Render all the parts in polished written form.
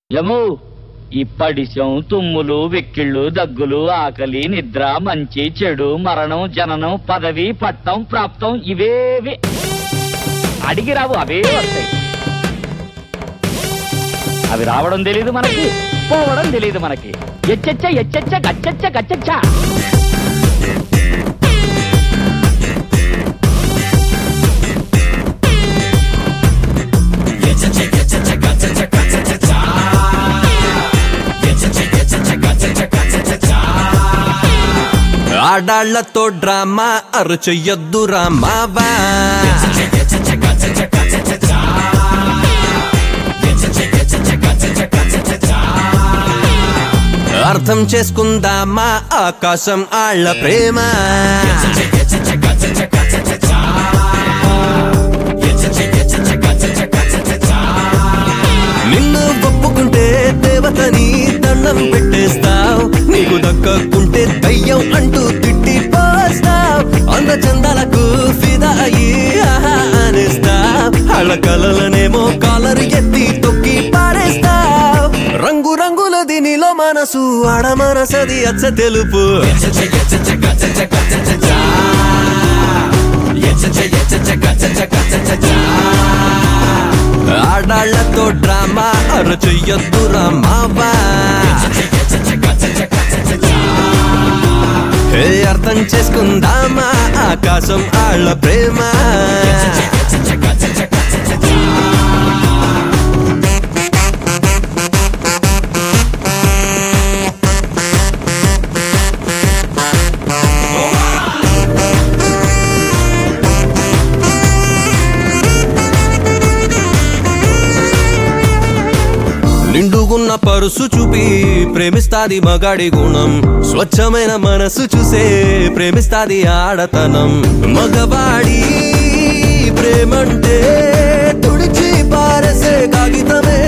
యము ఇప్పడిశం తుమ్ములు వెక్కిళ్ళు దగ్గులు ఆకలి నిద్ర మంచి చెడు మరణం జననం పదవి పట్టం ప్రాప్తం ఇవేవి అడిగి రావు అవే వస్తాయి. అవి రావడం తెలీదు మనకి, పోవడం తెలీదు మనకి. ఎచ్చచ్చ ఎచ్చచ్చ గచ్చచ్చ గచ్చచ్చ. ఆడాళ్లతో డ్రామా అరుచెయ్యొద్దు రామావా. అర్థం చేసుకుందామా ఆకాశం ఆళ్ల ప్రేమ. నిన్ను ఒప్పుకుంటే దేవతని దండం పెట్టేస్తావు, నీకు దక్కకుంటే దయ్యం అంటూ తిట్టి పోస్తావు. అంద చందాలకు ఫిదా అయ్యి ఆహా అనేస్తావు, వాళ్ళ కలలనేమో కాలరు ఎత్తి తొక్కి పారేస్తావు. రంగు రంగుల దీనిలో మనసు ఆడ మనసది అచ్చ తెలుపు. ఆడాళ్లతో డ్రామా అరుచెయ్యొద్దు రామావా. అర్థం చేసుకుందామా ఆకాశం ఆళ్ల ప్రేమ. నిండుగున్న పరుసు చూపి ప్రేమిస్తాది మగాడి గుణం, స్వచ్ఛమైన మనసు చూసే ప్రేమిస్తాది ఆడతనం. మగవాడి ప్రేమంటే తుడిచి పారసే కాగితమే,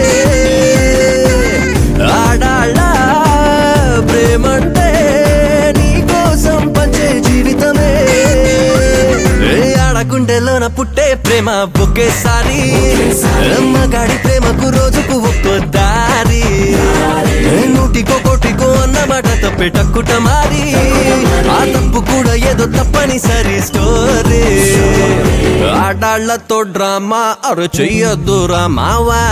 ఆడాళ్ళ ప్రేమంటే నీ కోసం పంచే జీవితమే. ఆడకుండెలోన పుట్టే ప్రేమ ఒకేసారి, మగాడి ప్రేమకు రోజుకు ఒక్కో దారి. నూటికో కోటికో అన్నమాట తప్పే టక్కుట మారి, ఆ తప్పు కూడా ఏదో తప్పనిసరి స్టోరీ. ఆడాళ్లతో డ్రామా అరుచెయ్యొద్దు రామావా.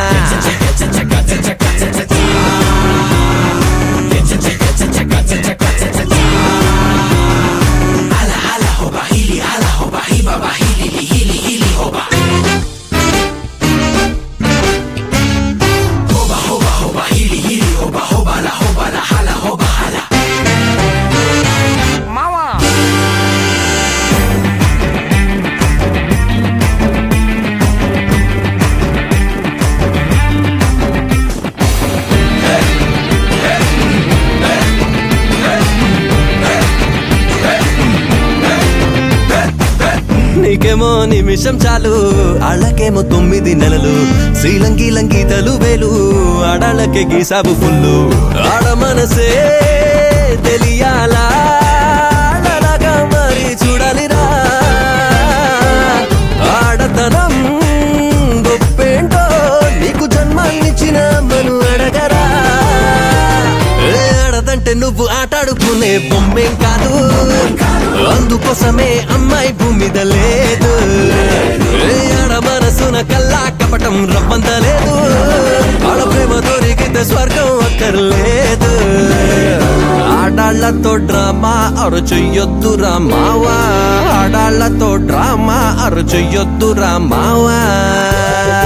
నీకేమో నిమిషం చాలు, ఆళ్ళకేమో 9 నెలలు. శ్రీలంకి లంగీతలు వేలు, ఆడాళ్ళకే గీసాబు ఫుల్లు. ఆడ మనసే తెలియాలా, ఆడలాగా మరి చూడాలిరా. ఆడతనం గొప్పేంటో నీకు జన్మాన్నిచ్చిన మను అడగరా. ఆడదంటే నువ్వు ఆటాడుకునే బొమ్మేం కాదు, అందుకోసమే అమ్మాయి భూమి మీద లేదు. ఆడ మనసున కల్లా కపటం రవ్వంత లేదు, ఆడ ప్రేమ దొరికితే స్వర్గం అక్కర్లేదు. ఆడాళ్లతో డ్రామా అరుచెయ్యొద్దు రామావా. ఆడాళ్లతో డ్రామా అరుచెయ్యొద్దు రామావా.